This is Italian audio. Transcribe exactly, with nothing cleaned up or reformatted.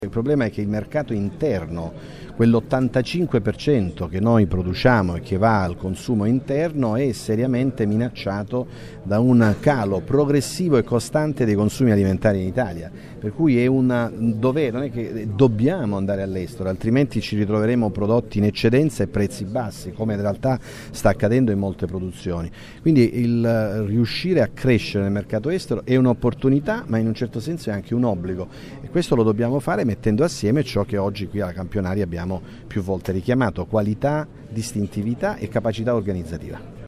Il problema è che il mercato interno, quell'ottantacinque per cento che noi produciamo e che va al consumo interno, è seriamente minacciato da un calo progressivo e costante dei consumi alimentari in Italia, per cui è un dovere, non è che dobbiamo andare all'estero, altrimenti ci ritroveremo prodotti in eccedenza e prezzi bassi, come in realtà sta accadendo in molte produzioni. Quindi il riuscire a crescere nel mercato estero è un'opportunità, ma in un certo senso è anche un obbligo, e questo lo dobbiamo fare mettendo assieme ciò che oggi qui alla Campionaria abbiamo più volte richiamato: qualità, distintività e capacità organizzativa.